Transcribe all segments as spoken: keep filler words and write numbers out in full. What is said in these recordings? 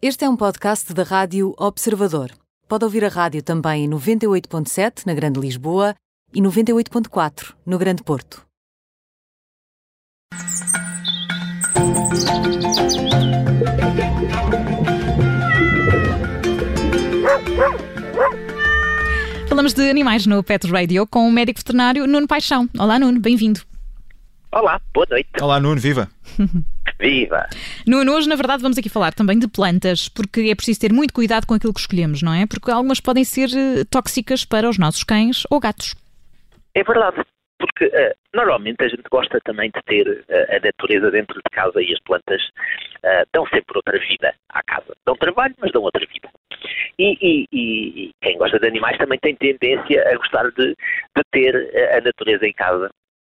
Este é um podcast da Rádio Observador. Pode ouvir a rádio também em noventa e oito ponto sete na Grande Lisboa e noventa e oito ponto quatro no Grande Porto. Falamos de animais no Pet Radio com o médico veterinário Nuno Paixão. Olá, Nuno, bem-vindo. Olá, boa noite. Olá, Nuno, viva. Viva. Nuno, hoje na verdade vamos aqui falar também de plantas, porque é preciso ter muito cuidado com aquilo que escolhemos, não é? Porque algumas podem ser uh, tóxicas para os nossos cães ou gatos. É verdade, porque uh, normalmente a gente gosta também de ter uh, a natureza dentro de casa e as plantas uh, dão sempre outra vida à casa. Dão trabalho, mas dão outra vida. E, e, e quem gosta de animais também tem tendência a gostar de, de ter uh, a natureza em casa.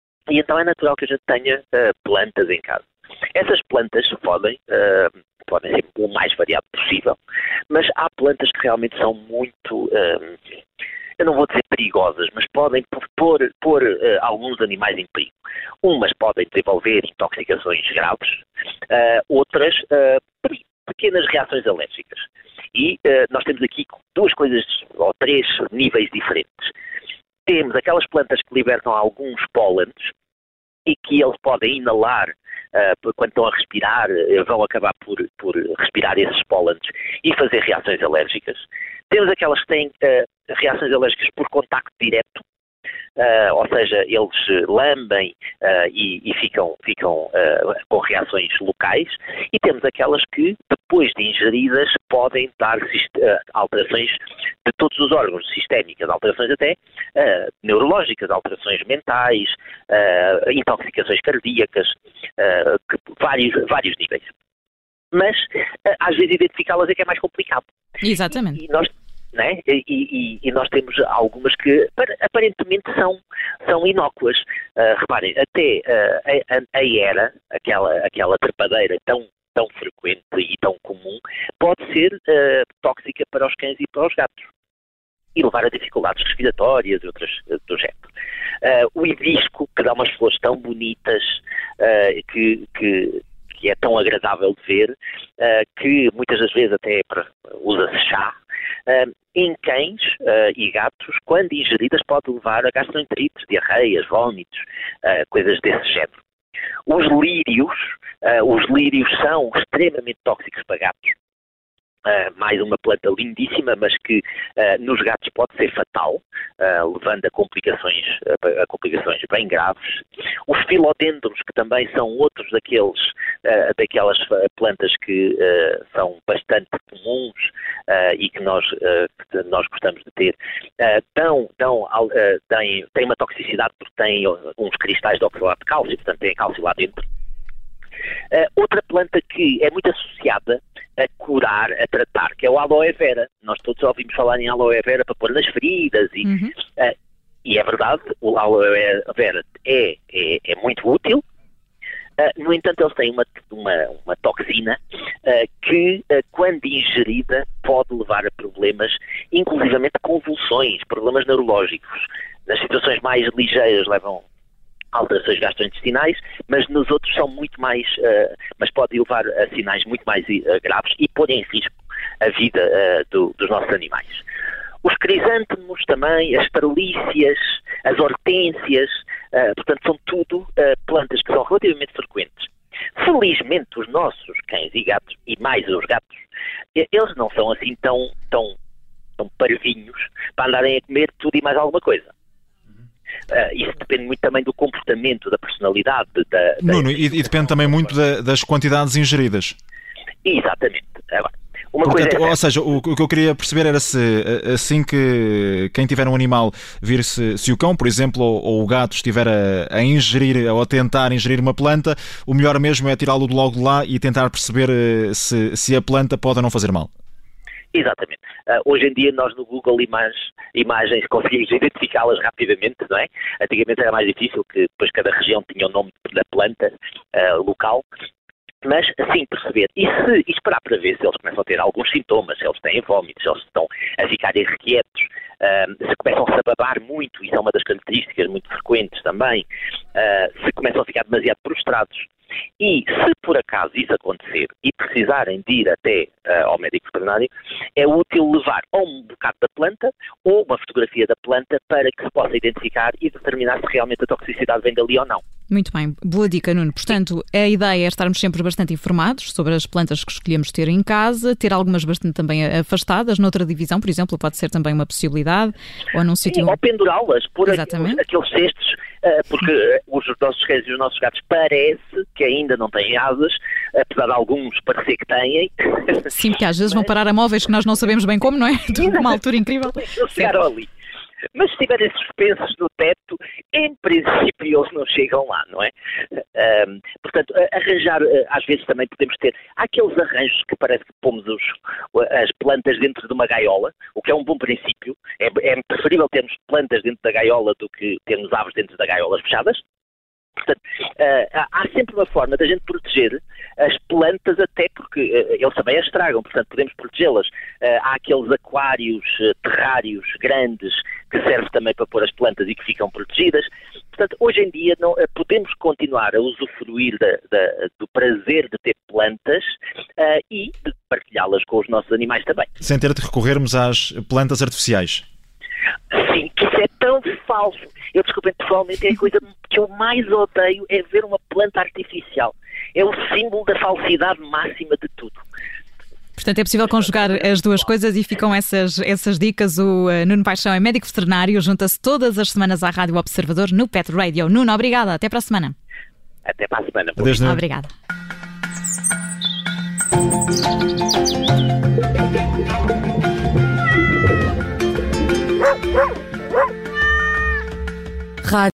E então é natural que a gente tenha uh, plantas em casa. Essas plantas podem, uh, podem ser o mais variado possível, mas há plantas que realmente são muito, uh, eu não vou dizer perigosas, mas podem pôr, pôr uh, alguns animais em perigo. Umas podem desenvolver intoxicações graves, uh, outras uh, pequenas reações alérgicas. E uh, nós temos aqui duas coisas, ou três níveis diferentes. Temos aquelas plantas que libertam alguns pólenes e que eles podem inalar uh, quando estão a respirar, uh, vão acabar por, por respirar esses pólenes e fazer reações alérgicas. Temos aquelas que têm uh, reações alérgicas por contacto direto, uh, ou seja, eles lambem uh, e, e ficam, ficam uh, com reações locais, e temos aquelas que, depois de ingeridas, podem dar uh, alterações de todos os órgãos, sistémicas, alterações até uh, neurológicas, alterações mentais, uh, intoxicações cardíacas, uh, que, vários, vários níveis. Mas, uh, às vezes, identificá-las é que é mais complicado. Exatamente. E, e nós, né? e, e, e nós temos algumas que aparentemente são, são inócuas. Uh, reparem, até uh, a, a era, aquela, aquela trepadeira tão tão frequente e tão comum, pode ser uh, tóxica para os cães e para os gatos e levar a dificuldades respiratórias e outras do género. Uh, o hibisco, que dá umas flores tão bonitas, uh, que, que, que é tão agradável de ver, uh, que muitas das vezes até usa-se chá, uh, em cães uh, e gatos, quando ingeridas, pode levar a gastroenterites, diarreias, vômitos, uh, coisas desse género. Os lírios, uh, os lírios são extremamente tóxicos para gatos. Uh, mais uma planta lindíssima, mas que uh, nos gatos pode ser fatal, uh, levando a complicações, uh, a complicações bem graves. Os filodendros, que também são outros daqueles, uh, daquelas plantas que uh, são bastante comuns uh, e que nós, uh, que nós gostamos de ter, uh, dão, dão, uh, têm, têm uma toxicidade porque têm uns cristais de oxalato de cálcio, portanto têm cálcio lá dentro. Uh, outra planta que é muito associada a curar, a tratar, que é o aloe vera. Nós todos ouvimos falar em aloe vera para pôr nas feridas e, uhum. uh, e é verdade, o aloe vera é, é, é muito útil. Uh, no entanto, eles têm uma, uma, uma toxina uh, que, uh, quando ingerida, pode levar a problemas, inclusivamente convulsões, problemas neurológicos. Nas situações mais ligeiras levam alterações gastrointestinais, mas nos outros são muito mais, uh, mas podem levar a sinais muito mais uh, graves e pôr em risco a vida uh, do, dos nossos animais. Os crisântemos também, as trelícias, as hortênsias, uh, portanto são tudo uh, plantas que são relativamente frequentes. Felizmente os nossos cães e gatos, e mais os gatos, eles não são assim tão, tão, tão parvinhos para andarem a comer tudo e mais alguma coisa. Uh, isso depende muito também do comportamento, da personalidade. Da, da... Nuno, e, e depende também muito da, das quantidades ingeridas. Exatamente. Agora, uma Portanto, coisa é... Ou seja, o, o que eu queria perceber era se assim que quem tiver um animal vir se, se o cão, por exemplo, ou, ou o gato estiver a, a ingerir ou a tentar ingerir uma planta, o melhor mesmo é tirá-lo logo de lá e tentar perceber se, se a planta pode ou não fazer mal. Exatamente. Uh, hoje em dia nós no Google Imagens, imagens conseguimos identificá-las rapidamente, não é? Antigamente era mais difícil, que depois cada região tinha o nome da planta uh, local, mas assim perceber e, se, e esperar para ver se eles começam a ter alguns sintomas, se eles têm vômitos, se eles estão a ficar irrequietos, uh, se começam-se a babar muito, isso é uma das características muito frequentes também, uh, se começam a ficar demasiado prostrados. E se por acaso isso acontecer e precisarem de ir até uh, ao médico veterinário, é útil levar ou um bocado da planta ou uma fotografia da planta para que se possa identificar e determinar se realmente a toxicidade vem dali ou não. Muito bem, boa dica, Nuno. Portanto, a ideia é estarmos sempre bastante informados sobre as plantas que escolhemos ter em casa, ter algumas bastante também afastadas, noutra divisão, por exemplo, pode ser também uma possibilidade, ou num sítio... Ou pendurá-las, pôr aqueles, aqueles cestos, porque os nossos cães e os nossos gatos parece que ainda não têm asas, apesar de alguns parecer que têm. Sim, porque às vezes vão parar a móveis que nós não sabemos bem como, não é? De uma altura incrível. Eles chegaram ali. Mas se estiverem suspensos no teto, em princípio eles não chegam lá, não é? Um, portanto, arranjar, às vezes também podemos ter, há aqueles arranjos que parece que pomos os, as plantas dentro de uma gaiola, o que é um bom princípio. É, é preferível termos plantas dentro da gaiola do que termos aves dentro da gaiolas fechadas. Portanto, uh, há sempre uma forma da gente proteger as plantas, até porque uh, eles também as estragam, portanto podemos protegê-las. Uh, há aqueles aquários, uh, terrários grandes que servem também para pôr as plantas e que ficam protegidas. Portanto, hoje em dia não, uh, podemos continuar a usufruir da, da, do prazer de ter plantas uh, e de partilhá-las com os nossos animais também. Sem ter de recorrermos às plantas artificiais. Sim, que isso é tão falso. Eu, desculpem, pessoalmente, é a coisa que eu mais odeio é ver uma planta artificial. É o símbolo da falsidade máxima de tudo. Portanto, é possível conjugar as duas coisas e ficam essas, essas dicas. O uh, Nuno Paixão é médico veterinário, junta-se todas as semanas à Rádio Observador no Pet Radio. Nuno, obrigada. Até para a semana. Até para a semana. Adeus, Nuno. Obrigada. Woo!